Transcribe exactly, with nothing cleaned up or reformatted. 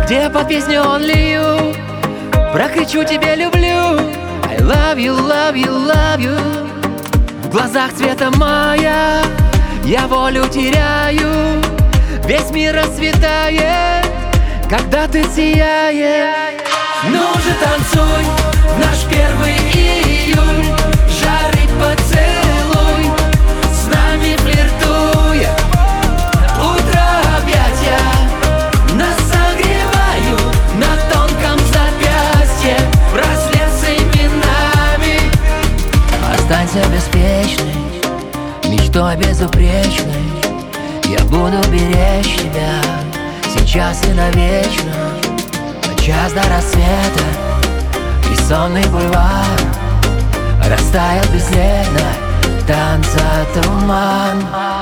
где под песню Only You прокричу тебе люблю. I love you, love you, love you. В глазах цвета мая я волю теряю. Весь мир расцветает, когда ты сияешь. Ну же танцуй в наш первый июль, жарит поцелуй, с нами флиртуя. Утро объятия нас согревают, на тонком запястье браслет с именами. Останься беспечной, мечтой безупречной. Я буду беречь тебя сейчас и навечно. Час до рассвета и сонный бульвар растаял бесследно танца туман.